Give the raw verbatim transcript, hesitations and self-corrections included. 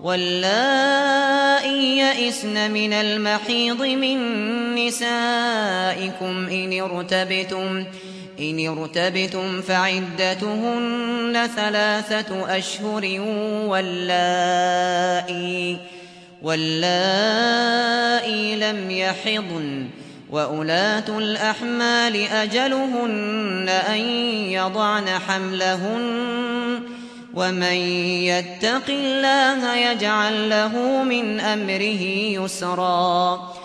واللائي يئسن من المحيض من نسائكم إن ارتبتم إن ارتبتم فعدتهن ثلاثة أشهر واللائي واللائي لم يحضن وأولاة الأحمال أجلهن أن يضعن حملهن ومن يتق الله يجعل له من أمره يسرا